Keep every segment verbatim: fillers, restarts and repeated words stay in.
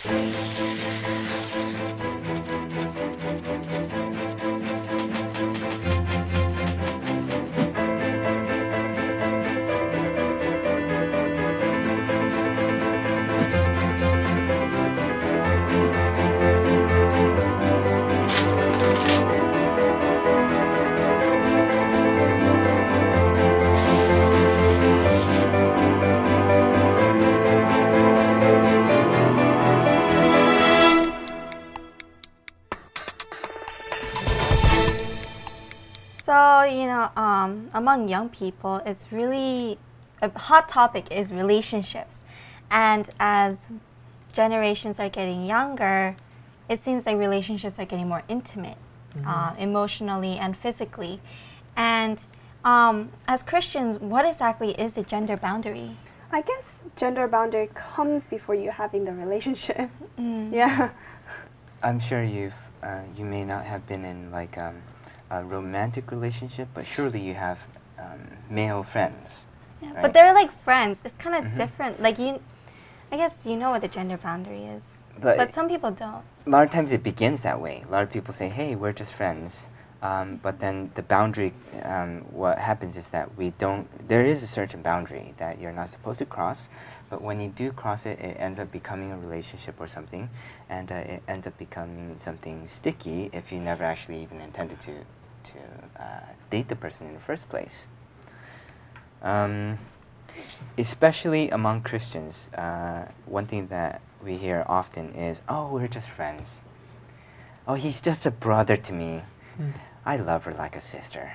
So, you know, um, among young people, it's really a hot topic is relationships. And as generations are getting younger, it seems like relationships are getting more intimate, mm-hmm. uh, emotionally and physically. And um, as Christians, what exactly is a gender boundary? I guess gender boundary comes before you having the relationship. Mm. Yeah. I'm sure you've, uh, you may not have been in like um, a romantic relationship, but surely you have um, male friends. Yeah, right? But they're like friends. It's kind of mm-hmm. different. Like you, I guess you know what the gender boundary is, but, but some people don't. A lot of times it begins that way. A lot of people say, "Hey, we're just friends," um, but then the boundary. Um, what happens is that we don't. There is a certain boundary that you're not supposed to cross, but when you do cross it, it ends up becoming a relationship or something, and uh, it ends up becoming something sticky if you never actually even intended to to uh, date the person in the first place. Um, especially among Christians, uh, one thing that we hear often is, "Oh, we're just friends. Oh, he's just a brother to me. Mm. I love her like a sister."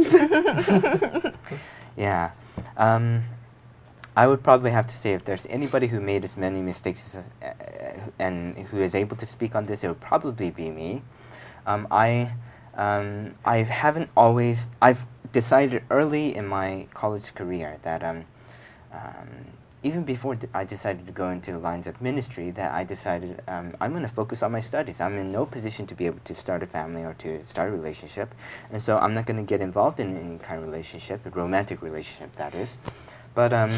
Yeah. Um, I would probably have to say if there's anybody who made as many mistakes as, uh, and who is able to speak on this, it would probably be me. Um, I, um, I haven't always, I've decided early in my college career that um, um, even before I decided to go into the lines of ministry, that I decided um, I'm going to focus on my studies. I'm in no position to be able to start a family or to start a relationship, and so I'm not going to get involved in any kind of relationship, a romantic relationship, that is. But um,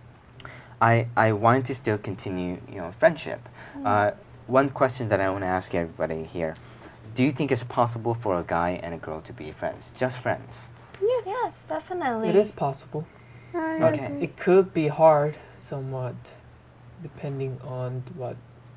I I wanted to still continue, you know, friendship. Mm. Uh, one question that I want to ask everybody here: do you think it's possible for a guy and a girl to be friends, just friends? Yes, yes, definitely. It is possible. I Okay. agree. It could be hard, somewhat, depending on what,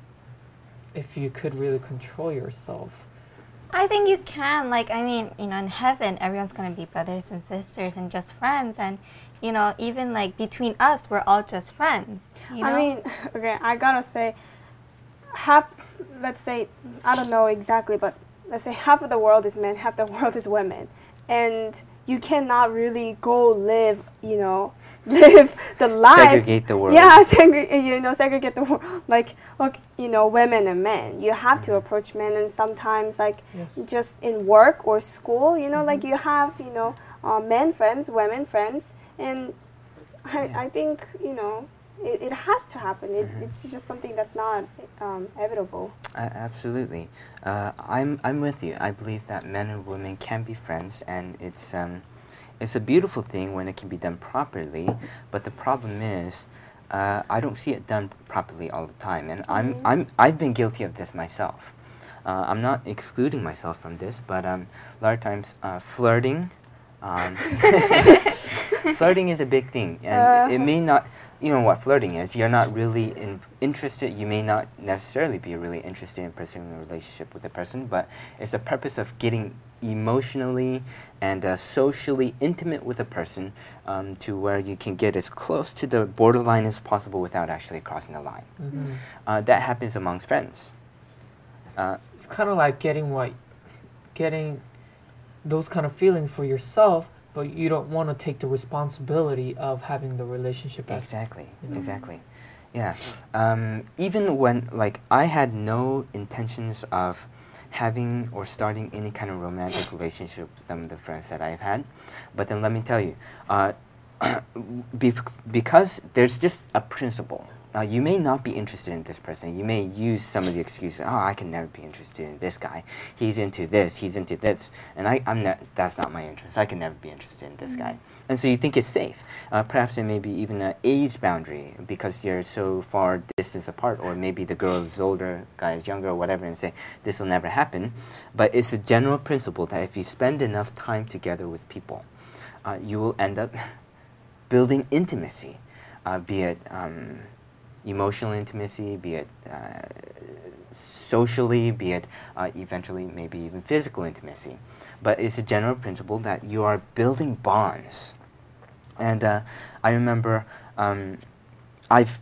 if you could really control yourself. I think you can. Like, I mean, you know, in heaven, everyone's going to be brothers and sisters and just friends. And, you know, even like between us, we're all just friends. You know? I mean, okay, I gotta say, half, let's say, I don't know exactly, but let's say half of the world is men, half the world is women. And you cannot really go live, you know, live the life. Segregate the world. Yeah, segregate, you know, segregate the world. Like, look, you know, women and men. You have mm-hmm. to approach men, and sometimes, like, yes. just in work or school, you know, mm-hmm. like you have, you know, uh, men friends, women friends, and I, yeah. I think, you know, it, it has to happen. It, mm-hmm. It's just something that's not um, inevitable. Uh, absolutely. Uh, I'm I'm with you. I believe that men and women can be friends, and it's um, it's a beautiful thing when it can be done properly. But the problem is, uh, I don't see it done properly all the time, and mm-hmm. I'm I'm I've been guilty of this myself. Uh, I'm not excluding myself from this, but um, a lot of times uh, flirting. Um, flirting is a big thing, and uh, it may not. You know what flirting is. You're not really in, interested. You may not necessarily be really interested in pursuing a relationship with a person, but it's the purpose of getting emotionally and uh, socially intimate with a person um, to where you can get as close to the borderline as possible without actually crossing the line. Mm-hmm. Uh, that happens amongst friends. Uh, it's kind of like getting what, getting those kind of feelings for yourself, but you don't want to take the responsibility of having the relationship. Exactly, you know? exactly. Yeah. Um, even when, like, I had no intentions of having or starting any kind of romantic relationship with some of the friends that I've had, but then let me tell you, uh, be- because there's just a principle uh, you may not be interested in this person. You may use some of the excuses. Oh, I can never be interested in this guy. He's into this. He's into this, and I, I'm not. That's not my interest. I can never be interested in this mm-hmm. guy. And so you think it's safe. Uh, perhaps there may be even an age boundary because you're so far distance apart, or maybe the girl is older, guy is younger, or whatever, and say this will never happen. But it's a general principle that if you spend enough time together with people, uh, you will end up building intimacy, uh, be it um, emotional intimacy, be it uh, socially, be it uh, eventually maybe even physical intimacy. But it's a general principle that you are building bonds. And uh, I remember um, I've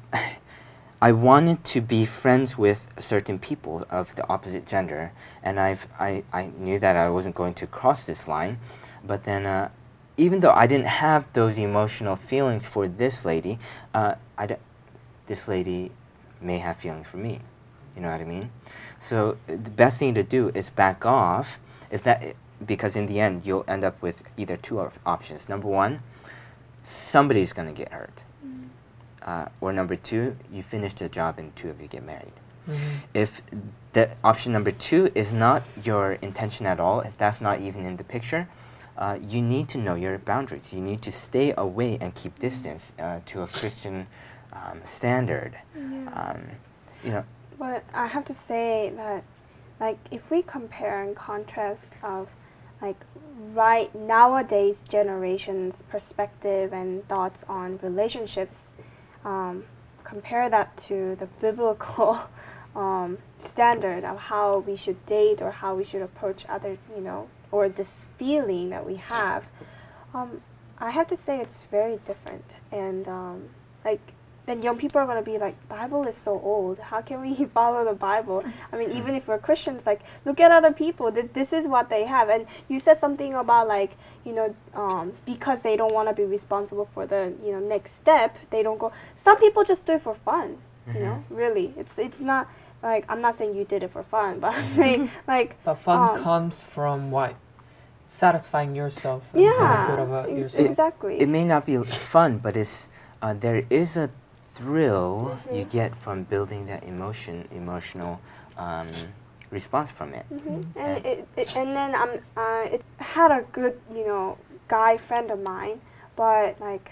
I wanted to be friends with certain people of the opposite gender, and I've I, I knew that I wasn't going to cross this line, but then uh, even though I didn't have those emotional feelings for this lady, uh, I don't, this lady may have feelings for me. You know what I mean? So the best thing to do is back off, if that, because in the end you'll end up with either two op options. Number one, somebody's going to get hurt. Mm. Uh, or number two, you finish the job and two of you get married. Mm-hmm. If the option number two is not your intention at all, if that's not even in the picture, uh, you need to know your boundaries. You need to stay away and keep distance uh, to a Christian um, standard. Yeah. Um, you know. But I have to say that, like, if we compare and contrast of, like, right nowadays generation's perspective and thoughts on relationships, um, compare that to the biblical um, standard of how we should date or how we should approach others, you know, or this feeling that we have, um, I have to say it's very different. And, um, like, then young people are going to be like, Bible is so old. How can we follow the Bible? I mean, even if we're Christians, like, look at other people. Th this is what they have. And you said something about, like, you know, um, because they don't want to be responsible for the, you know, next step, they don't go. Some people just do it for fun, mm-hmm. you know, really. It's, it's not, like, I'm not saying you did it for fun, but I'm saying, like. But fun um, comes from what? Satisfying yourself. Yeah, good about ex yourself. exactly. It, it may not be fun, but it's, uh, there is a thrill mm-hmm. you get from building that emotion, emotional um, response from it. Mm-hmm. And, and, it, it, and then um, uh, it had a good, you know, guy friend of mine, but like,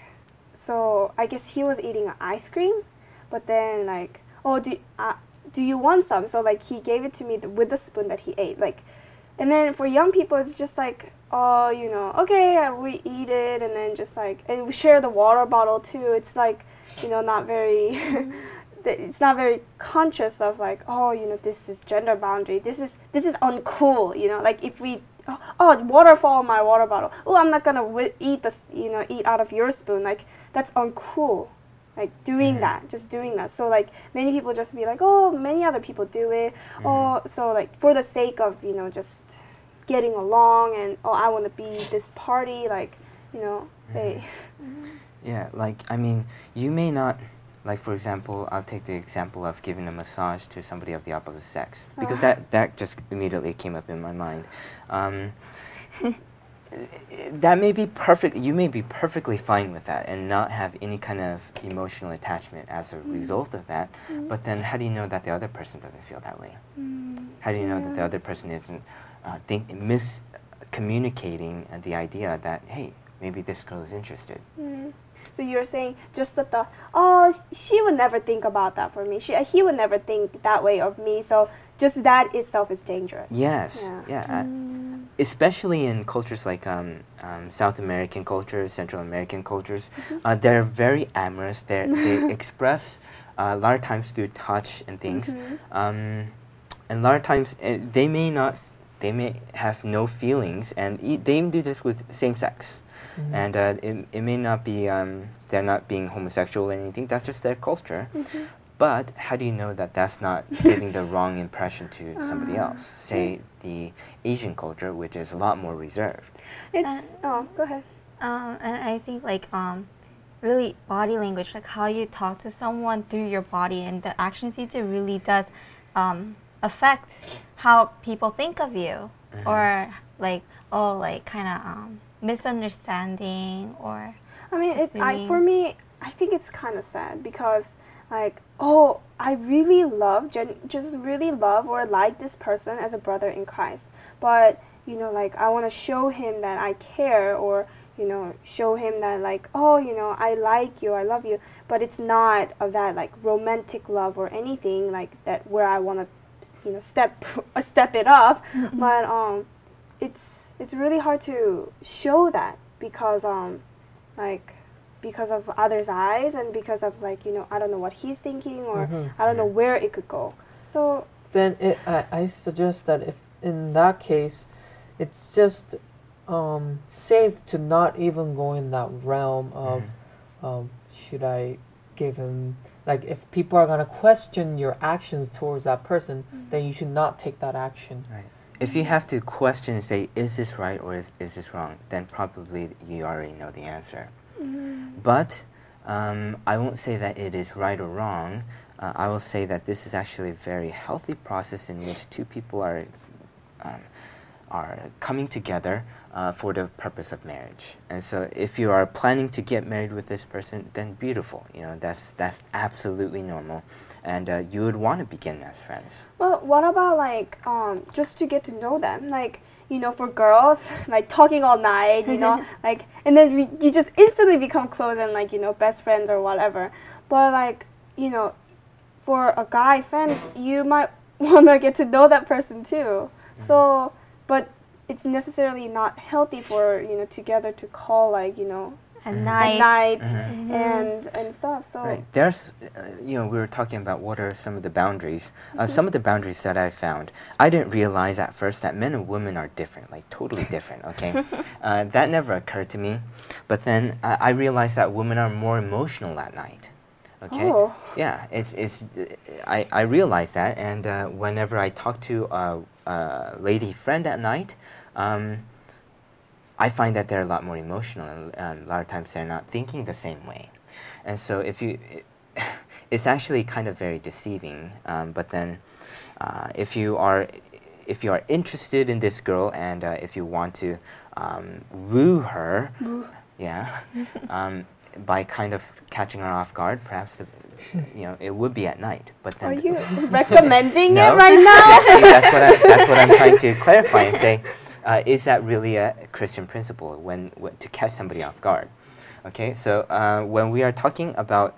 so I guess he was eating an ice cream, but then like, oh, do, uh, do you want some? So like he gave it to me with the spoon that he ate. Like, and then for young people, it's just like, oh, you know, okay, uh, we eat it, and then just like, and we share the water bottle too. It's like, you know, not very, it's not very conscious of like, oh, you know, this is gender boundary. This is this is uncool. You know, like if we, oh, oh water fall in my water bottle. Oh, I'm not gonna w eat this, you know, eat out of your spoon. Like that's uncool. Like doing mm-hmm. that, just doing that. So like many people just be like, oh, many other people do it. Mm-hmm. Oh, so like for the sake of, you know, just getting along and, oh, I want to be this party. Like, you know, mm-hmm. they. Yeah, like, I mean, you may not, like, for example, I'll take the example of giving a massage to somebody of the opposite sex, because oh. that, that just immediately came up in my mind. Um, that may be perfect, you may be perfectly fine with that and not have any kind of emotional attachment as a mm. result of that, mm. but then how do you know that the other person doesn't feel that way? Mm. How do you know yeah. that the other person isn't uh, think, miscommunicating uh, the idea that, hey, maybe this girl is interested? Mm. So you're saying just that the, oh, she would never think about that for me. She, he would never think that way of me. So just that itself is dangerous. Yes, yeah. yeah. Mm. Uh, especially in cultures like um, um, South American cultures, Central American cultures, mm-hmm. uh, they're very amorous. They're, they express uh, a lot of times through touch and things. Mm-hmm. um, and a lot of times uh, they may not, they may have no feelings, and e they even do this with same sex. Mm-hmm. And uh, it, it may not be, um, they're not being homosexual or anything, that's just their culture. Mm-hmm. But how do you know that that's not giving the wrong impression to somebody else? Say the Asian culture, which is a lot more reserved. It's, uh, oh, go ahead. Um, and I think like um, really body language, like how you talk to someone through your body and the actions you do really does um, affect how people think of you. Mm-hmm. Or like, oh, like kind of um, misunderstanding or I mean, it's, I, for me, I think it's kind of sad because like, oh, I really love, gen- just really love or like this person as a brother in Christ. But, you know, like, I want to show him that I care, or, you know, show him that, like, oh, you know, I like you, I love you. But it's not of that, like, romantic love or anything, like, that where I want to, you know, step step it up. Mm-hmm. But um, it's it's really hard to show that because, um, like, because of others' eyes and because of, like, you know, I don't know what he's thinking, or mm-hmm. I don't know where it could go. So then it, I, I suggest that if in that case, it's just um, safe to not even go in that realm of mm-hmm. um, should I give him, like, if people are going to question your actions towards that person, mm-hmm. then you should not take that action. Right. If you have to question and say, is this right or is, is this wrong, then probably you already know the answer. Mm-hmm. But um, I won't say that it is right or wrong. Uh, I will say that this is actually a very healthy process in which two people are um, are coming together uh, for the purpose of marriage. And so if you are planning to get married with this person, then beautiful. You know, that's that's absolutely normal. And uh, you would want to begin as friends. Well, what about, like, um, just to get to know them? Like, you know, for girls, like, talking all night, you know, like, and then we, you just instantly become close and, like, you know, best friends or whatever. But, like, you know, for a guy friends, you might want to get to know that person too. Mm-hmm. So, but it's necessarily not healthy for, you know, together to call, like, you know, at mm-hmm. night, at night mm-hmm. and and stuff. So right. There's, uh, you know, we were talking about what are some of the boundaries. Uh, mm-hmm. Some of the boundaries that I found, I didn't realize at first that men and women are different, like totally different. Okay, uh, that never occurred to me. But then uh, I realized that women are more emotional at night. Okay. Oh. Yeah, it's it's. I I realized that, and uh, whenever I talk to a, a lady friend at night, um, I find that they're a lot more emotional, and, and a lot of times they're not thinking the same way, and so if you, it, it's actually kind of very deceiving. Um, but then, uh, if you are, if you are interested in this girl, and uh, if you want to um, woo her, yeah. Um, by kind of catching her off guard, perhaps the, you know, it would be at night. But then, are you recommending no, it right now? Exactly, that's what I, that's what I'm trying to clarify and say. Uh, is that really a Christian principle when, when to catch somebody off guard? Okay, so uh, when we are talking about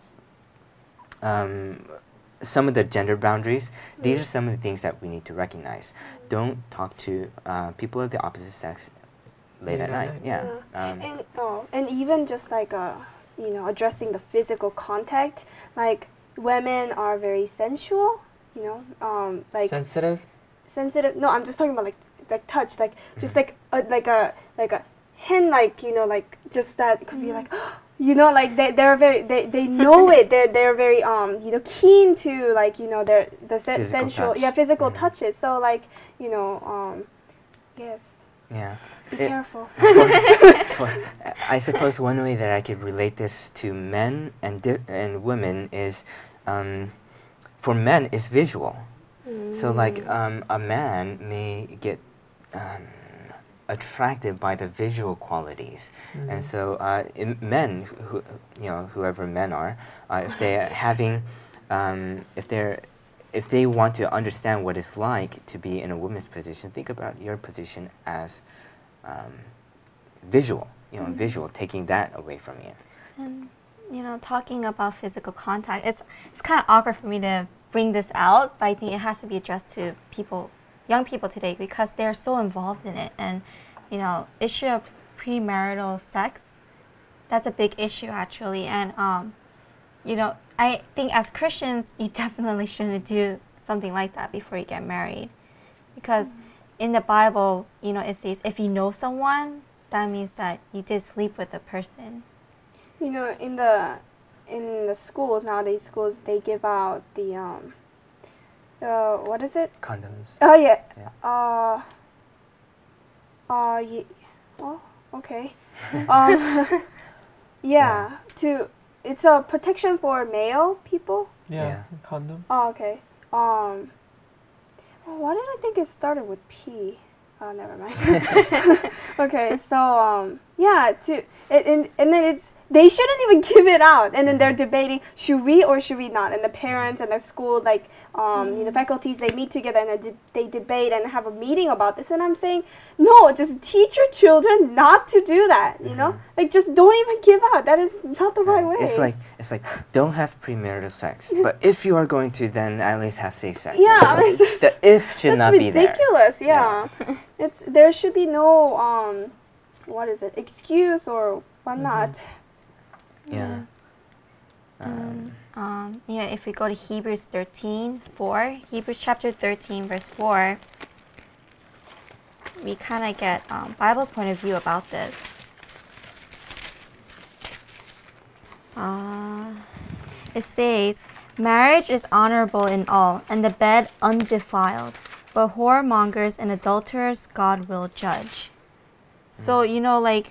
um, some of the gender boundaries, mm. these are some of the things that we need to recognize. Don't talk to uh, people of the opposite sex late yeah, at night. Yeah, yeah. um, and oh, and even just like uh, you know, addressing the physical contact, like women are very sensual, you know, um, like sensitive. Sensitive. No, I'm just talking about like like touch, like mm-hmm. just like a, like a like a hand, like, you know, like just that could mm-hmm. be like, you know, like they they're very they, they know it. They're they're very um you know, keen to, like, you know, their the se- sensual touch. yeah physical mm-hmm. touches. So, like, you know, um yes. Yeah. Be it, careful. for, for, I suppose one way that I could relate this to men and di- and women is, um, for men, is visual. Mm. So, like, um, a man may get um, attracted by the visual qualities, mm. and so uh, in men, who, you know, whoever men are, uh, if they are having, um, if they're if they want to understand what it's like to be in a woman's position, think about your position as um, visual, you know, mm-hmm. visual, taking that away from you. And, you know, talking about physical contact, it's it's kind of awkward for me to bring this out, but I think it has to be addressed to people, young people today, because they're so involved in it. And, you know, issue of premarital sex, that's a big issue, actually. And, um, you know, I think as Christians, you definitely shouldn't do something like that before you get married. Because mm-hmm. in the Bible, you know, it says if you know someone, that means that you did sleep with the person. You know, in the in the schools, nowadays schools, they give out the, um, uh, what is it? Condoms. Oh, yeah. yeah. Uh, uh, ye- oh, okay. um, yeah, yeah, to... It's a protection for male people? Yeah, yeah. condom. Oh, okay. Um, oh, why did I think it started with P? Oh, never mind. Okay, so, um, yeah, to, it, and, and then it's they shouldn't even give it out. And then they're debating, should we or should we not? And the parents and the school, like, um, you know, faculties, they meet together and they, de- they debate and have a meeting about this. And I'm saying, no, just teach your children not to do that, you know? Like, just don't even give out. That is not the right way. It's like, it's like, don't have premarital sex. But if you are going to, then at least have safe sex. Yeah, You know, I mean, it's- the if should That's not be there. ridiculous, yeah. It's there should be no um, what is it, excuse or whatnot. Yeah. Um, Um, yeah, if we go to Hebrews thirteen four, Hebrews chapter thirteen, verse four, we kind of get um, Bible point of view about this. Uh, it says, marriage is honorable in all, and the bed undefiled, but whoremongers and adulterers God will judge. So, you know, like,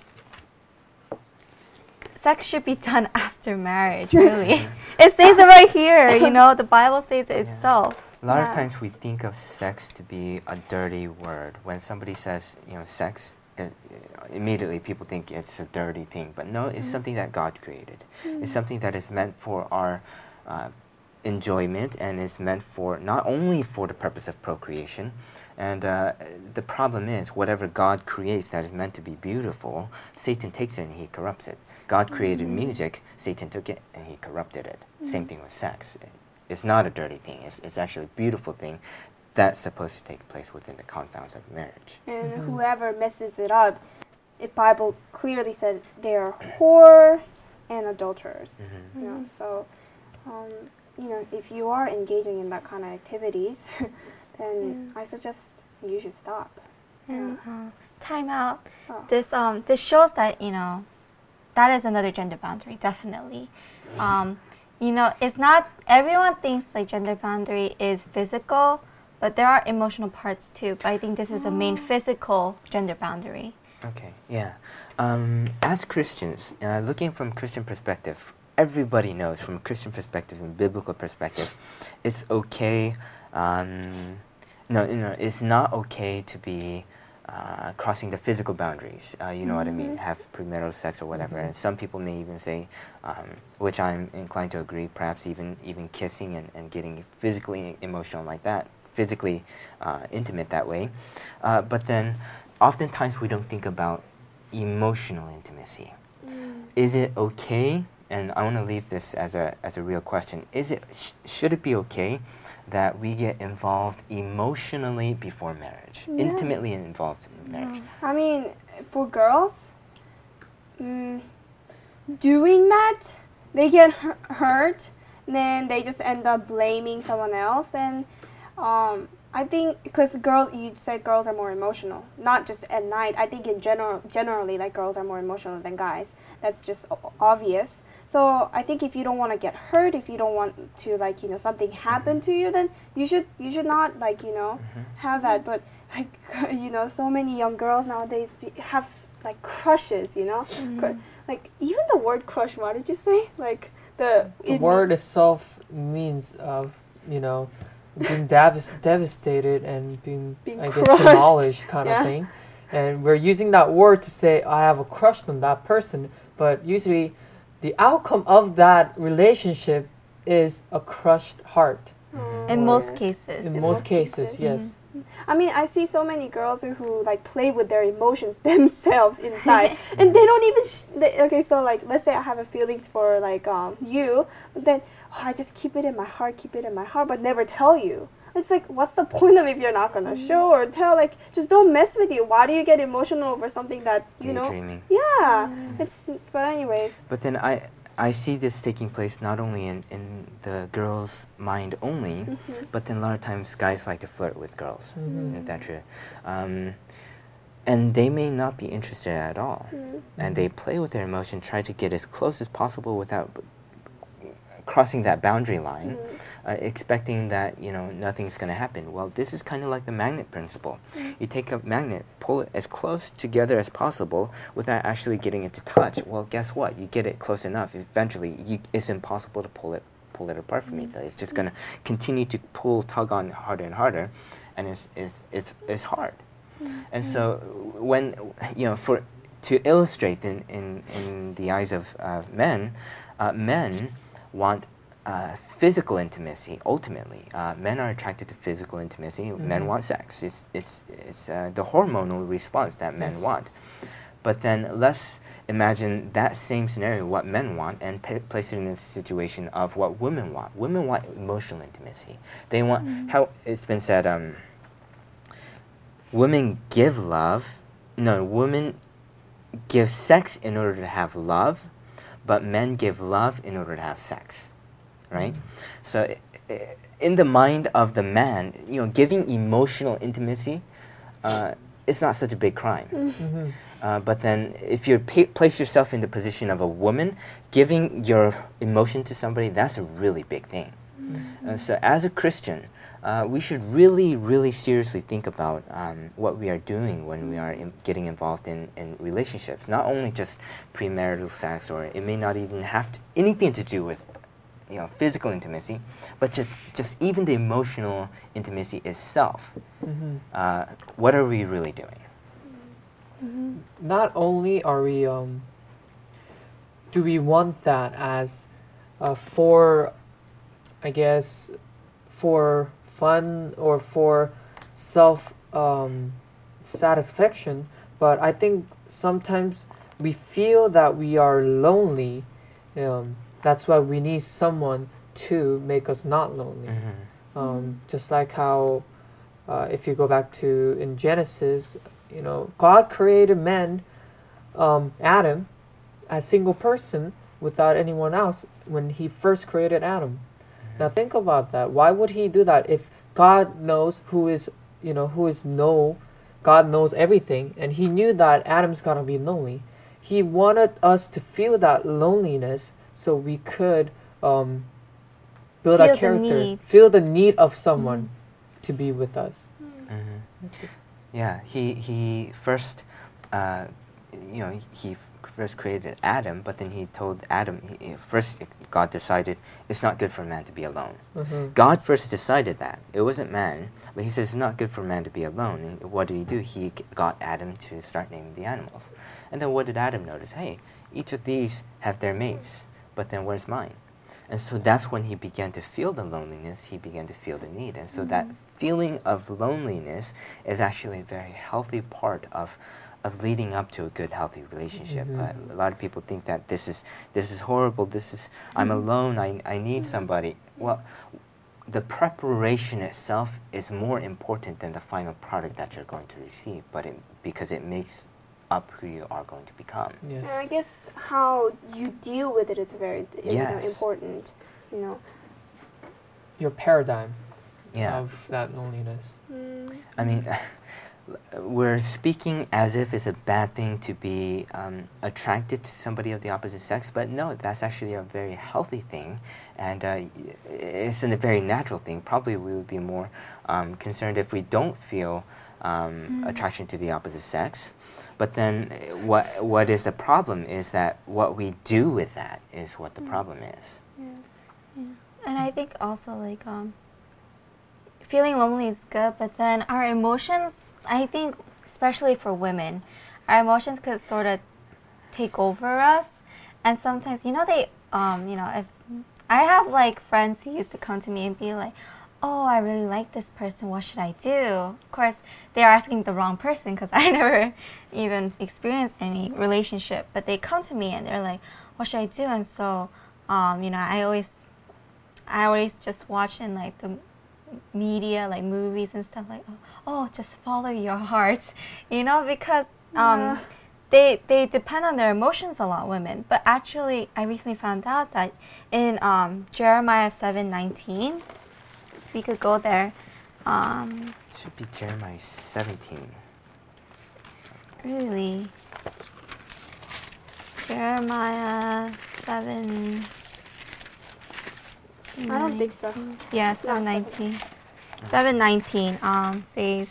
sex should be done after marriage, really. It says it right here, you know, the Bible says it Yeah. itself. A lot Yeah. of times we think of sex to be a dirty word. When somebody says, you know, sex, it, immediately people think it's a dirty thing. But no, it's something that God created. It's something that is meant for our uh, enjoyment and is meant for not only for the purpose of procreation. And uh, the problem is, whatever God creates that is meant to be beautiful, Satan takes it and he corrupts it. God created music, Satan took it and he corrupted it. Same thing with sex. It's not a dirty thing. It's, it's actually a beautiful thing that's supposed to take place within the confines of marriage. And whoever messes it up, the Bible clearly said they are whores and adulterers. Mhm. You know, so um, you know, if you are engaging in that kind of activities, then I suggest you should stop. And uh, time out. Oh. This um this shows that, you know, that is another gender boundary, definitely. Um, you know, it's not everyone thinks like gender boundary is physical, but there are emotional parts too. But I think this is a main physical gender boundary. Okay, yeah. Um, as Christians, uh, looking from Christian perspective, everybody knows from a Christian perspective and biblical perspective, it's okay. Um, no, no, it's not okay to be uh, crossing the physical boundaries. Uh, you know what I mean? Have premarital sex or whatever. And some people may even say, um, which I'm inclined to agree, perhaps even even kissing and, and getting physically emotional like that, physically uh, intimate that way. Uh, but then, oftentimes we don't think about emotional intimacy. Is it okay? And I want to leave this as a as a real question. Is it sh- should it be okay that we get involved emotionally before marriage, Yeah. intimately involved in marriage? I mean, for girls, mm, doing that, they get hu- hurt, then they just end up blaming someone else. And um, I think because girls, you said girls are more emotional, not just at night. I think in general, generally, like girls are more emotional than guys. That's just o- obvious. So I think if you don't want to get hurt, if you don't want to like you know something happen to you, then you should you should not like you know have that. But like you know, so many young girls nowadays be, have s- like crushes. You know, Cr- like even the word crush. What did you say? Like the The it word itself means of, you know, being devas- devastated and being, Being I guess, crushed. demolished kind Yeah. of thing. And we're using that word to say, I have a crush on that person. But usually, the outcome of that relationship is a crushed heart. In Oh, most yes. cases. In In most most cases, cases. yes. I mean, I see so many girls who, who like play with their emotions themselves inside, and they don't even. Sh- they, okay, so like, let's say I have a feelings for like um you, but then oh, I just keep it in my heart, keep it in my heart, but never tell you. It's like, what's the point of if you're not gonna show or tell? Like, just don't mess with you. Why do you get emotional over something that you know? Daydreaming. Yeah, it's. But anyways, But then I I see this taking place not only in, in the girl's mind only, but then a lot of times guys like to flirt with girls. Isn't that true? Um, and they may not be interested at all. And they play with their emotion, try to get as close as possible without b- crossing that boundary line, uh, expecting that, you know, nothing's going to happen. Well, this is kind of like the magnet principle. You take a magnet, pull it as close together as possible without actually getting it to touch. Well, guess what? You get it close enough, eventually you, it's impossible to pull it pull it apart from each other. It's just going to continue to pull, tug on harder and harder, and it's, it's, it's, it's hard. And so when, you know, for to illustrate in, in, in the eyes of uh, men, uh, men want uh, physical intimacy, ultimately. Uh, men are attracted to physical intimacy. Mm-hmm. Men want sex. It's, it's, it's uh, the hormonal response that men yes. want. But then let's imagine that same scenario, what men want, and p- place it in a situation of what women want. Women want emotional intimacy. They want, mm-hmm. how it's been said, um, women give love, no, women give sex in order to have love, but men give love in order to have sex, right? Mm-hmm. So in the mind of the man, you know, giving emotional intimacy, uh, it's not such a big crime. Mm-hmm. Uh, but then if you pa- place yourself in the position of a woman, giving your emotion to somebody, that's a really big thing. Mm-hmm. And so as a Christian, uh, we should really, really seriously think about um, what we are doing when we are in getting involved in, in relationships. Not only just premarital sex, or it may not even have to, anything to do with you know, physical intimacy, but just, just even the emotional intimacy itself. Mm-hmm. Uh, what are we really doing? Mm-hmm. Not only are we, um, do we want that as uh, for, I guess, for fun or for self um, satisfaction, but I think sometimes we feel that we are lonely. Um, that's why we need someone to make us not lonely. Mm-hmm. Um, just like how, uh, if you go back to in Genesis, you know, God created man, um, Adam, as single person without anyone else when he first created Adam. Mm-hmm. Now think about that. Why would he do that if God knows who is, you know, who is no, God knows everything, and he knew that Adam's gonna be lonely. He wanted us to feel that loneliness so we could um, build feel our character, the feel the need of someone mm-hmm. to be with us. Mm-hmm. Yeah, he he first, uh, you know, he first created Adam, but then he told Adam, he, first God decided it's not good for man to be alone. Mm-hmm. God first decided that. It wasn't man, but he says it's not good for man to be alone. And what did he do? He got Adam to start naming the animals. And then what did Adam notice? Hey, each of these have their mates, but then where's mine? And so that's when he began to feel the loneliness, he began to feel the need. And so mm-hmm. that feeling of loneliness is actually a very healthy part of of leading up to a good, healthy relationship. Mm-hmm. But a lot of people think that this is this is horrible, this is, I'm alone, I, I need somebody. Well, the preparation itself is more important than the final product that you're going to receive, but it, because it makes up who you are going to become. Yes. And I guess how you deal with it is very you yes. know, important, you know. Your paradigm yeah. of that loneliness. Mm. I mean, we're speaking as if it's a bad thing to be um, attracted to somebody of the opposite sex, but no, that's actually a very healthy thing, and uh, it's a very natural thing. Probably we would be more um, concerned if we don't feel um, mm. attraction to the opposite sex. But then what what is the problem is that what we do with that is what the mm. problem is. Yes. Yeah. And I think also like um, feeling lonely is good, but then our emotions, I think, especially for women, our emotions could sort of take over us, and sometimes, you know, they, um, you know, if I have like friends who used to come to me and be like, "Oh, I really like this person. What should I do?" Of course, they're asking the wrong person because I never even experienced any relationship. But they come to me and they're like, "What should I do?" And so, um, you know, I always, I always just watch in like the media, like movies and stuff, like, oh, oh just follow your heart, you know, because um, yeah. they they depend on their emotions a lot, women. But actually, I recently found out that in um, Jeremiah seven nineteen, we could go there. Um, it should be Jeremiah seventeen. Really? Jeremiah seven. I don't think so. Yeah, seven nineteen. Seven nineteen um says.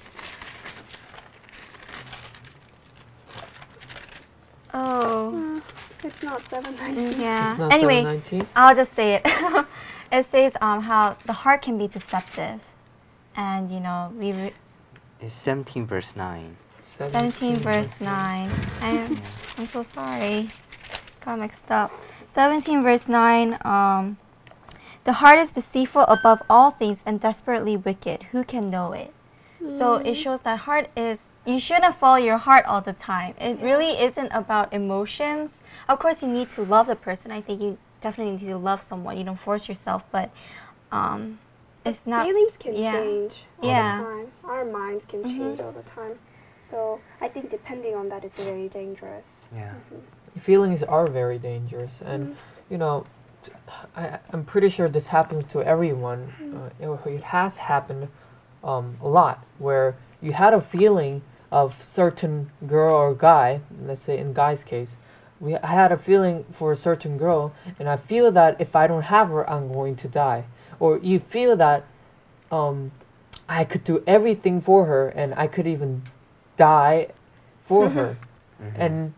Oh. Uh, it's not seven nineteen. Yeah. It's not anyway, seven nineteen? I'll just say it. It says um how the heart can be deceptive, and you know we. Re- It's seventeen verse nine. seventeen verse nine. I'm, I'm so sorry. Got mixed up. seventeen verse nine. Um, the heart is deceitful above all things and desperately wicked. Who can know it? Mm. So it shows that heart is, you shouldn't follow your heart all the time. It really isn't about emotions. Of course, you need to love the person. I think you definitely need to love someone. You don't force yourself, but um, it's not. Feelings can yeah. change all yeah. the time. Our minds can Mm-hmm. change all the time. So I think depending on that is very dangerous. Yeah. Mm-hmm. Feelings are very dangerous, and Mm. you know, I, I'm pretty sure this happens to everyone. Mm. Uh, it, it has happened um, a lot, where you had a feeling of certain girl or guy. Let's say in guy's case, we I had a feeling for a certain girl, and I feel that if I don't have her, I'm going to die. Or you feel that um, I could do everything for her, and I could even die for Mm-hmm. her. Mhm. And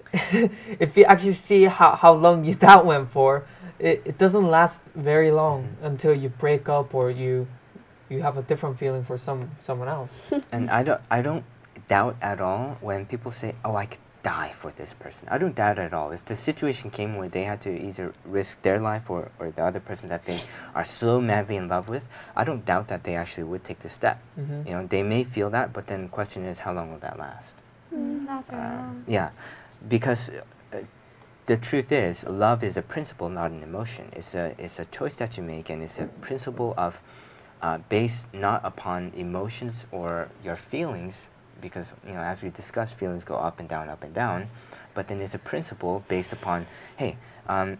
if you actually see how, how long you, that went for, it, it doesn't last very long Mhm. until you break up or you you have a different feeling for some someone else. And I don't, I don't doubt at all when people say, "Oh, I could die for this person." I don't doubt at all. If the situation came where they had to either risk their life or, or the other person that they are so madly in love with, I don't doubt that they actually would take the step. Mhm. You know, they may feel that, but then the question is, how long will that last? Not very Uh, long. yeah, because uh, the truth is, love is a principle, not an emotion. It's a it's a choice that you make, and it's a principle of uh, based not upon emotions or your feelings, because you know, as we discussed, feelings go up and down, up and down. But then it's a principle based upon, hey, um,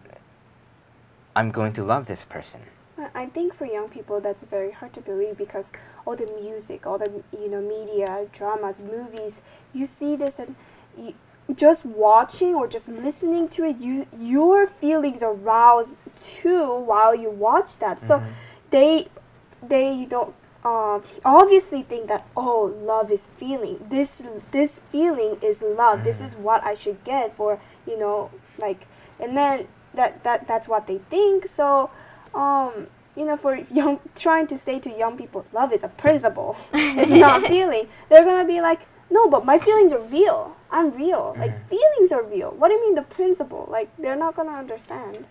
I'm going to love this person. I think for young people that's very hard to believe because all the music, all the you know media, dramas, movies, you see this and you, just watching or just listening to it, you your feelings aroused too while you watch that. So Mhm. they they don't um, obviously think that oh love is feeling. This this feeling is love. This Mhm. is what I should get for you know like and then that that that's what they think. So. Um, you know, for young, trying to say to young people, love is a principle. It's not feeling. They're gonna be like, no, but my feelings are real. I'm real. Like Mhm. feelings are real. What do you mean the principle? Like they're not gonna understand.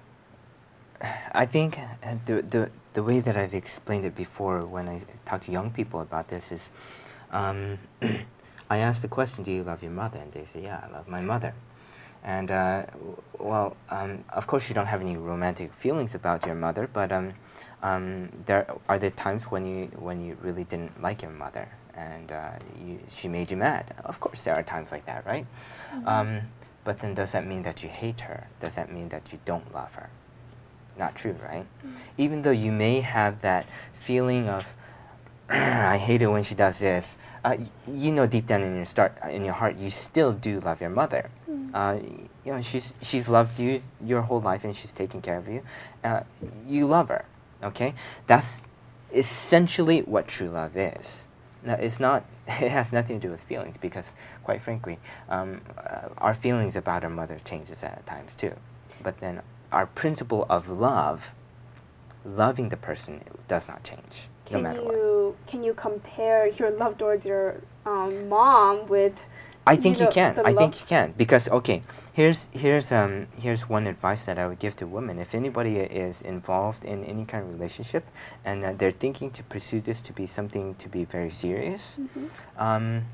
I think uh, the, the, the way that I've explained it before when I talk to young people about this is, um, I ask the question, do you love your mother? And they say, yeah, I love my mother. And, uh, w- well, um, of course you don't have any romantic feelings about your mother, but um, um, there are there times when you, when you really didn't like your mother and uh, you, she made you mad. Of course there are times like that, right? Mm-hmm. Um, but then does that mean that you hate her? Does that mean that you don't love her? Not true, right? Mm-hmm. Even though you may have that feeling of, I hate it when she does this, uh, y- you know deep down in your start in your heart you still do love your mother. Mm. Uh, y- you know she's she's loved you your whole life and she's taken care of you. Uh, you love her, okay? That's essentially what true love is. Now, it's not. It has nothing to do with feelings because, quite frankly, um, uh, our feelings about our mother changes at times too. But then our principle of love, loving the person, does not change. No Can matter what. you can you compare your love towards your um, mom with? I think you, know, can. the I love- think you can because okay, here's here's um here's one advice that I would give to women. If anybody is involved in any kind of relationship and uh, they're thinking to pursue this to be something to be very serious, Mhm. um,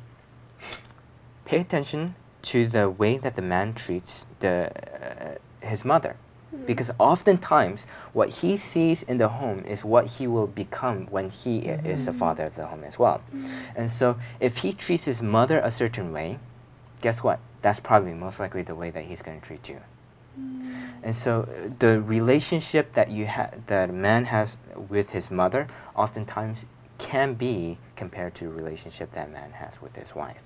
pay attention to the way that the man treats the uh, his mother. Mhm. Because oftentimes, what he sees in the home is what he will become when he i- is the Mhm. father of the home as well. Mhm. And so, if he treats his mother a certain way, guess what? That's probably most likely the way that he's going to treat you. Mm. And so, uh, the relationship that you ha- that a man has with his mother, oftentimes can be compared to the relationship that a man has with his wife.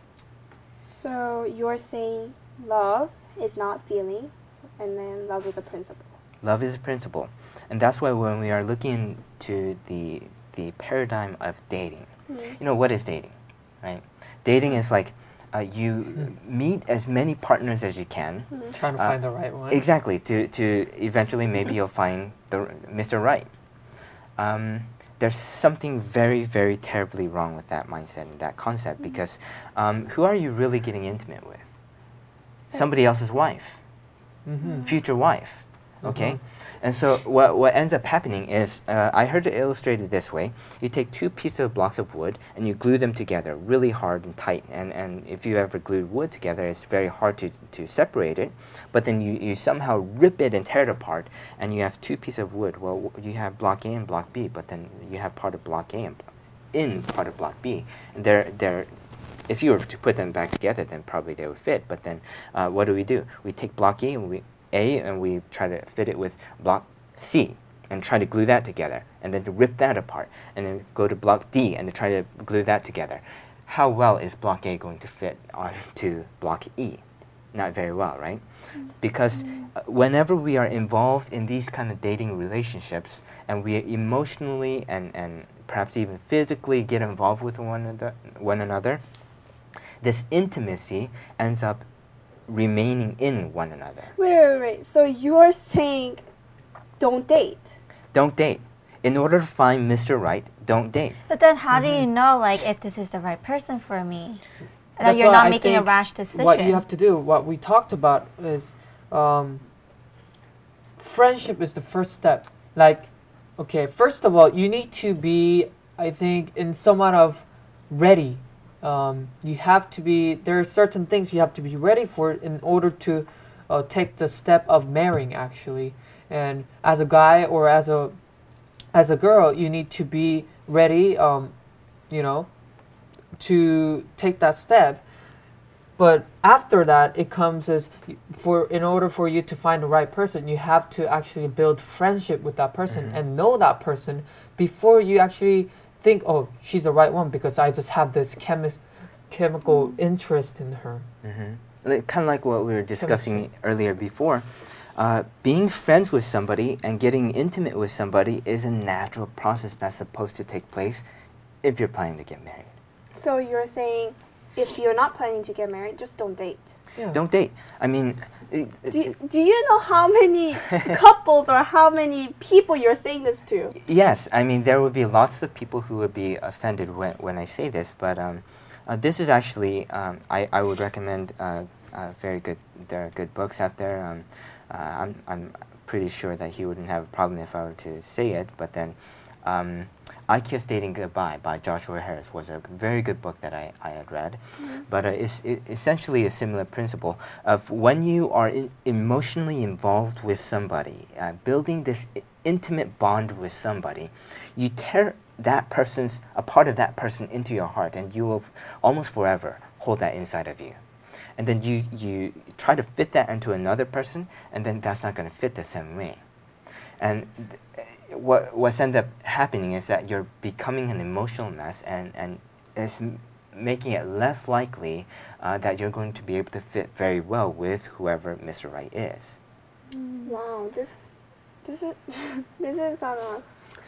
So you're saying love is not feeling, and then love is a principle. Love is a principle, and that's why when we are looking to the the paradigm of dating, Mhm. you know what is dating, right? Dating is like uh, you meet as many partners as you can. Mhm. Trying to Uh, find the right one. Exactly, to to eventually maybe you'll find the Mister Right. Um, there's something very, very terribly wrong with that mindset and that concept mm-hmm. because um, who are you really getting intimate with? Somebody else's wife, mm-hmm. future wife, okay? Mm-hmm. And so what, what ends up happening is, uh, I heard it illustrated this way. You take two pieces of blocks of wood and you glue them together really hard and tight. And, and if you ever glued wood together, it's very hard to, to separate it. But then you, you somehow rip it and tear it apart, and you have two pieces of wood. Well, you have block A and block B, but then you have part of block A and in part of block B. And they're, they're, if you were to put them back together, then probably they would fit. But then uh, what do we do? We take block A and we A and we try to fit it with block C and try to glue that together, and then to rip that apart, and then go to block D and to try to glue that together. How well is block A going to fit onto block E? Not very well, right? Because uh, whenever we are involved in these kind of dating relationships and we emotionally and, and perhaps even physically get involved with one another, one another, this intimacy ends up remaining in one another. Wait, wait, wait. So you're saying don't date? Don't date. In order to find Mister Right, don't date. But then how mm-hmm. do you know, like, if this is the right person for me? That you're not I making a rash decision. What you have to do, what we talked about is um, friendship is the first step. Like, okay, first of all, you need to be, I think, in somewhat of ready. Um, you have to be, there are certain things you have to be ready for in order to uh, take the step of marrying, actually. And as a guy or as a as a girl, you need to be ready, um, you know, to take that step. But after that, it comes as, for in order for you to find the right person, you have to actually build friendship with that person mm-hmm. and know that person before you actually think, oh, she's the right one because I just have this chemi- chemical mm-hmm. interest in her. Mm-hmm. Kind of like what we were discussing Chemistry. earlier before. Uh, being friends with somebody and getting intimate with somebody is a natural process that's supposed to take place if you're planning to get married. So you're saying if you're not planning to get married, just don't date? Yeah. Don't date. I mean... It, do, you, do you know how many couples or how many people you're saying this to? Yes. I mean, there would be lots of people who would be offended when, when I say this, but um, uh, this is actually... Um, I, I would recommend uh, uh, very good... There are good books out there. Um, uh, I'm, I'm pretty sure that he wouldn't have a problem if I were to say it, but then... Um, I Kissed Dating Goodbye by Joshua Harris was a very good book that I, I had read. Mm-hmm. But uh, it's it, essentially a similar principle of when you are in, emotionally involved with somebody, uh, building this I- intimate bond with somebody, you tear that person's, a part of that person into your heart, and you will f- almost forever hold that inside of you. And then you, you try to fit that into another person, and then that's not going to fit the same way. And th- what what's end up happening is that you're becoming an emotional mess, and, and it's m- making it less likely uh, that you're going to be able to fit very well with whoever Mister Right is. Wow, this this is this is kind of...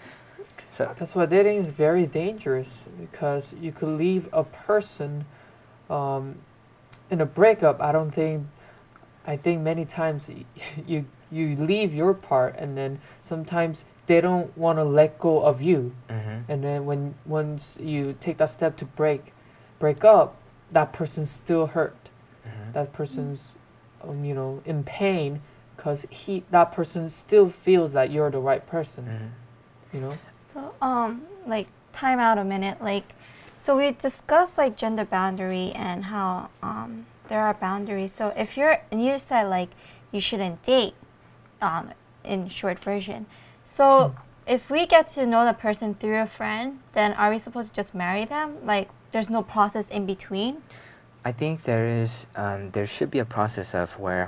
So that's why dating is very dangerous, because you could leave a person um, in a breakup. I don't think, I think many times you you leave your part, and then sometimes they don't want to let go of you. Mm-hmm. And then when once you take that step to break break up, that person's still hurt. Mm-hmm. That person's um, you know, in pain, because he that person still feels that you're the right person. Mm-hmm. You know. So um like time out a minute. Like, so we discussed like gender boundary and how um there are boundaries. So if you're, and you said like you shouldn't date, um in short version. So hmm. if we get to know the person through a friend, then are we supposed to just marry them? Like, there's no process in between? I think there is, um, there should be a process of where,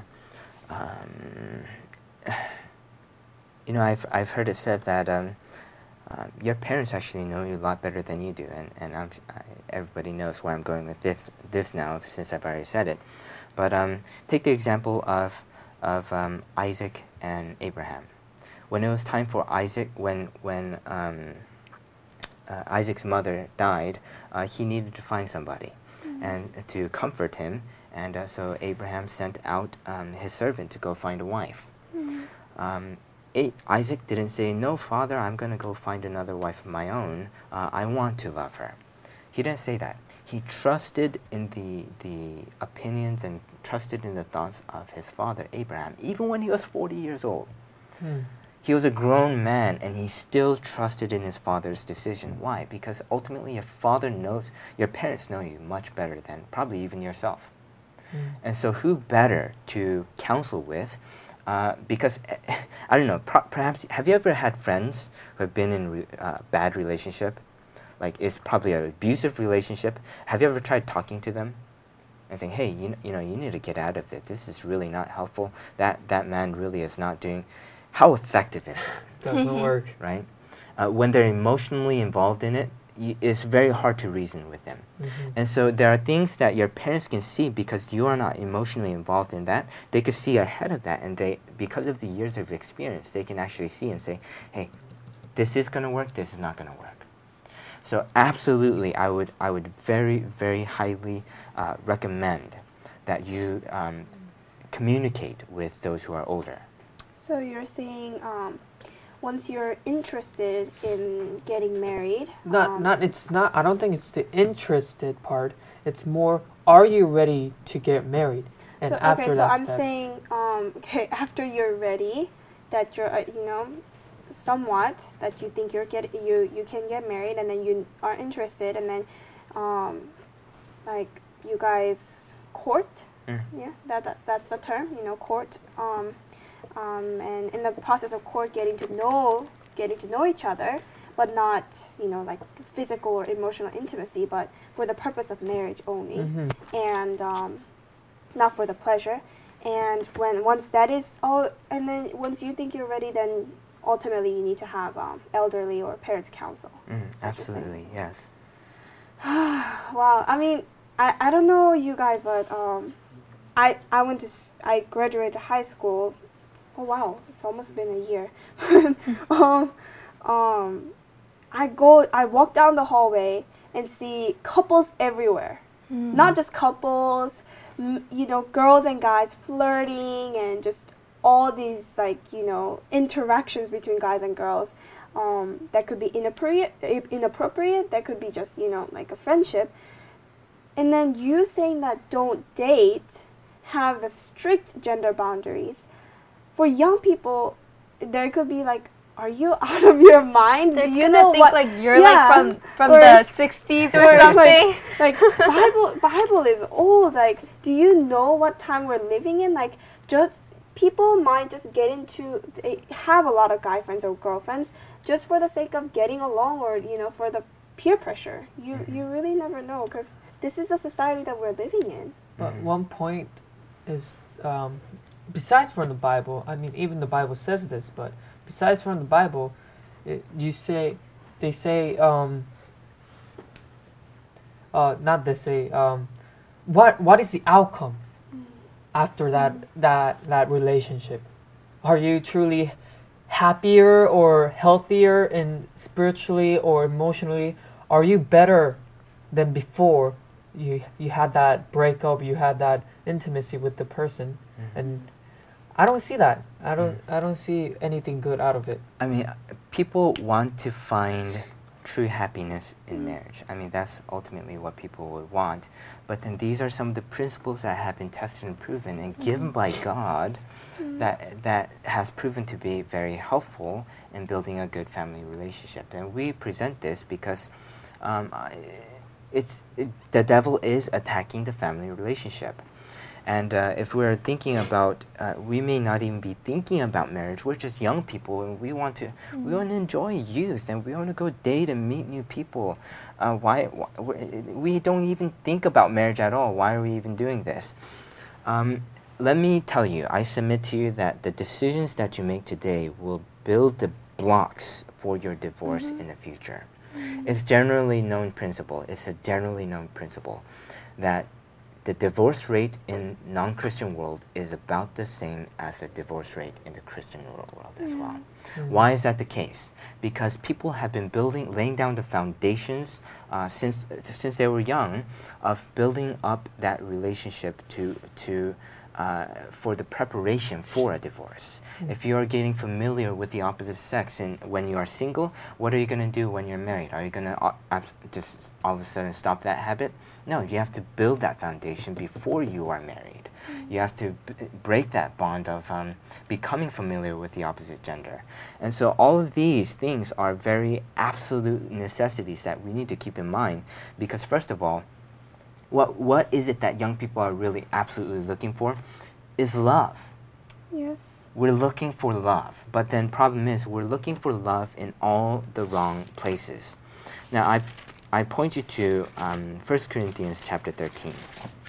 um, you know, I've, I've heard it said that um, uh, your parents actually know you a lot better than you do, and, and I'm, I, everybody knows where I'm going with this, this now, since I've already said it. But um, take the example of, of um, Isaac and Abraham. When it was time for Isaac, when when um, uh, Isaac's mother died, uh, he needed to find somebody mm-hmm. and to comfort him, and uh, so Abraham sent out um, his servant to go find a wife. Mm-hmm. Um, A- Isaac didn't say, "No, Father, I'm going to go find another wife of my own. Uh, I want to love her." He didn't say that. He trusted in the the opinions and trusted in the thoughts of his father Abraham, even when he was forty years old. Hmm. He was a grown man, and he still trusted in his father's decision. Why? Because ultimately, your father knows, your parents know you much better than probably even yourself. Hmm. And so, who better to counsel with? Uh, because I don't know. Pro- perhaps have you ever had friends who have been in re- uh, bad relationship? Like it's probably an abusive relationship. Have you ever tried talking to them and saying, "Hey, you, you know, you need to get out of this. This is really not helpful. That that man really is not doing." How effective is that? Doesn't work. Right? Uh, when they're emotionally involved in it, y- it's very hard to reason with them. Mm-hmm. And so there are things that your parents can see because you are not emotionally involved in that. They could see ahead of that, and they, because of the years of experience, they can actually see and say, "Hey, this is going to work. This is not going to work." So absolutely, I would I would very very highly uh, recommend that you um, communicate with those who are older. So you're saying um, once you're interested in getting married, Not, um, not. It's not. I don't think it's the interested part. It's more. Are you ready to get married? And so, after okay, so that I'm step, saying um, okay, after you're ready, that you're uh, you know, somewhat that you think you're get you you can get married, and then you are interested, and then um, like you guys court. Mm. Yeah, that, that that's the term. You know, court. Um, um, and in the process of court, getting to know getting to know each other, but not you know like physical or emotional intimacy, but for the purpose of marriage only, Mhm. and um, not for the pleasure. And when once that is all, and then once you think you're ready, then ultimately you need to have um, elderly or parents counsel. Mm, That's what you're saying. absolutely, yes. Wow. I mean, I, I don't know you guys, but um, I I went to s- I graduated high school. Oh wow, it's almost been a year. um, um, I go I walk down the hallway and see couples everywhere. Not just couples, m- you know, girls and guys flirting and just all these like you know interactions between guys and girls. Um, that could be inappropriate, inappropriate. That could be just you know like a friendship. And then you saying that don't date, have the strict gender boundaries. For young people, there could be like, are you out of your mind? They're Do you gonna know think what? like you're Yeah. like from from Or- the sixties or, or something. like, like Bible Bible is old. Like, do you know what time we're living in? Like, just people might just get into they have a lot of guy friends or girlfriends just for the sake of getting along, or you know, for the peer pressure. You you really never know because this is the society that we're living in. But Mhm. one point is, um, besides from the Bible, I mean, even the Bible says this, but besides from the Bible, it, you say, they say, um, uh, not they say, um, what what is the outcome after that that that relationship? Are you truly happier or healthier in spiritually or emotionally? Are you better than before you you had that breakup, you had that intimacy with the person? Mhm. And I don't see that. I don't I don't see anything good out of it. I mean, uh, people want to find true happiness in marriage. I mean, that's ultimately what people would want. But then these are some of the principles that have been tested and proven and given by God that that has proven to be very helpful in building a good family relationship. And we present this because um, I- it's it, the devil is attacking the family relationship. And uh, if we're thinking about, uh, we may not even be thinking about marriage. We're just young people, and we want to, we want to enjoy youth, and we want to go date and meet new people. Uh, why, why we're- we don't even think about marriage at all? Why are we even doing this? Um, let me tell you, I submit to you that the decisions that you make today will build the blocks for your divorce in the future. It's generally known principle. It's a generally known principle that the divorce rate in non-Christian world is about the same as the divorce rate in the Christian world, world as well. Why is that the case? Because people have been building, laying down the foundations uh, since since they were young, of building up that relationship to to uh, for the preparation for a divorce. Mm. If you are getting familiar with the opposite sex and when you are single, what are you going to do when you're married? Are you going to uh, just all of a sudden stop that habit? No, you have to build that foundation before you are married. Mm. You have to b break that bond of um, becoming familiar with the opposite gender. And so all of these things are very absolute necessities that we need to keep in mind, because first of all, What, what is it that young people are really absolutely looking for? Is love. Yes. We're looking for love. But then problem is we're looking for love in all the wrong places. Now I, I point you to um, First Corinthians chapter thirteen.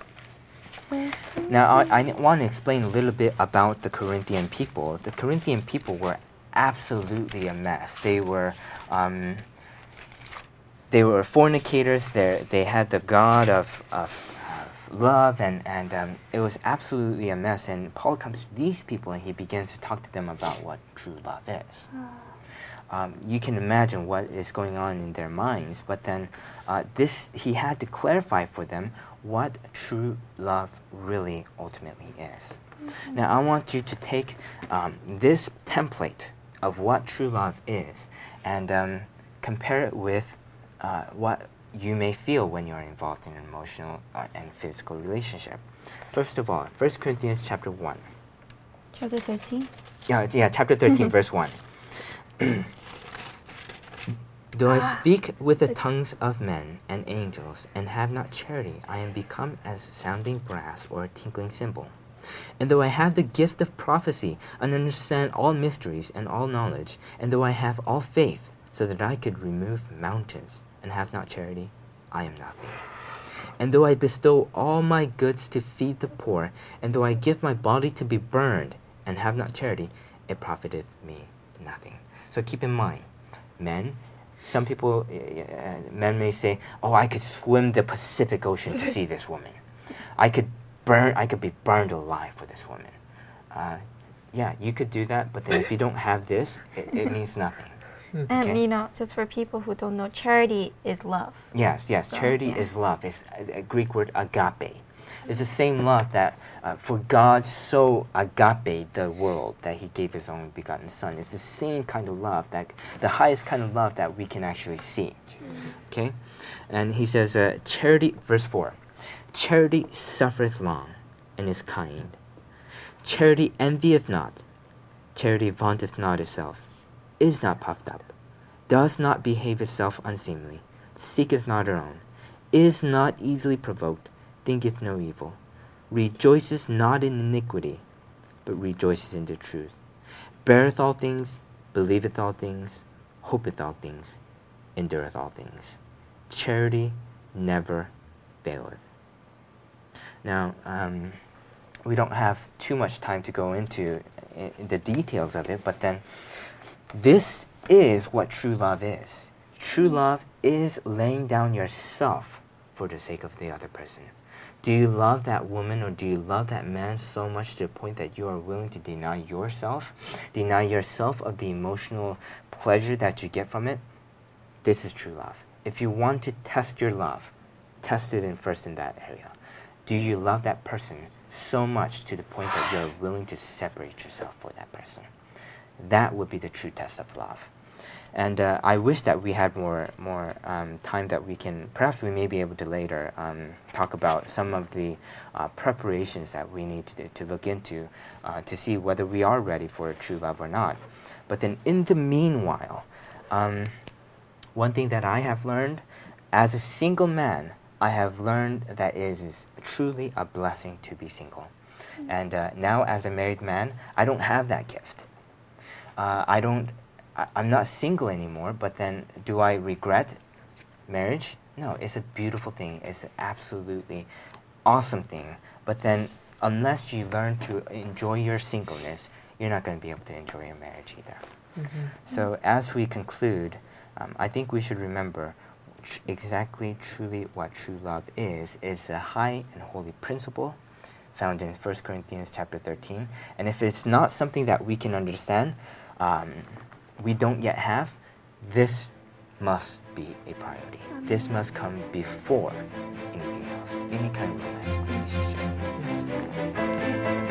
Now I, I want to explain a little bit about the Corinthian people. The Corinthian people were absolutely a mess. They were... Um, They were fornicators. They they had the god of, of, of love, and, and um, it was absolutely a mess. And Paul comes to these people and he begins to talk to them about what true love is. Um, you can imagine what is going on in their minds, but then uh, this he had to clarify for them what true love really ultimately is. Mm-hmm. Now I want you to take um, this template of what true love is and um, compare it with Uh, what you may feel when you're involved in an emotional uh, and physical relationship. First of all, First Corinthians chapter one. Chapter thirteen? Yeah, yeah, chapter thirteen, verse one. Though I speak with the tongues of men and angels and have not charity, I am become as sounding brass or a tinkling cymbal. And though I have the gift of prophecy and understand all mysteries and all knowledge, and though I have all faith, so that I could remove mountains, and have not charity, I am nothing. And though I bestow all my goods to feed the poor, and though I give my body to be burned, and have not charity, it profiteth me nothing. So keep in mind, men, some people, uh, men may say, oh, I could swim the Pacific Ocean to see this woman. I could burn, I could be burned alive for this woman. Uh, yeah, you could do that, but then if you don't have this, it, it means nothing. And, okay. you know, just for people who don't know, charity is love. Yes, yes. So, charity yeah. is love. It's a, a Greek word, agape. It's the same love that, uh, for God so agape the world that he gave his only begotten Son. It's the same kind of love, that the highest kind of love that we can actually see. Okay? And he says, uh, charity, verse four, charity suffereth long and is kind. Charity envieth not. Charity vaunteth not itself, is not puffed up, does not behave itself unseemly, seeketh not her own, is not easily provoked, thinketh no evil, rejoices not in iniquity, but rejoices in the truth, beareth all things, believeth all things, hopeth all things, endureth all things. Charity never faileth. Now, um, we don't have too much time to go into uh, the details of it, but then this is what true love is. True love is laying down yourself for the sake of the other person. Do you love that woman or do you love that man so much to the point that you are willing to deny yourself? Deny yourself of the emotional pleasure that you get from it? This is true love. If you want to test your love, test it in first in that area. Do you love that person so much to the point that you're willing to separate yourself for that person? That would be the true test of love. And uh, I wish that we had more more um, time that we can, perhaps we may be able to later um, talk about some of the uh, preparations that we need to, to look into uh, to see whether we are ready for true love or not. But then in the meanwhile, um, one thing that I have learned, as a single man, I have learned that it is, is truly a blessing to be single. Mm-hmm. And uh, now as a married man, I don't have that gift. Uh, I don't, I, I'm not single anymore, but then do I regret marriage? No, it's a beautiful thing. It's an absolutely awesome thing. But then unless you learn to enjoy your singleness, you're not going to be able to enjoy your marriage either. Mm-hmm. So as we conclude, um, I think we should remember tr exactly truly what true love is. It's a high and holy principle found in First Corinthians chapter thirteen. And if it's not something that we can understand, um, we don't yet have, this must be a priority. This must come before anything else, any kind of romantic relationship. Yes.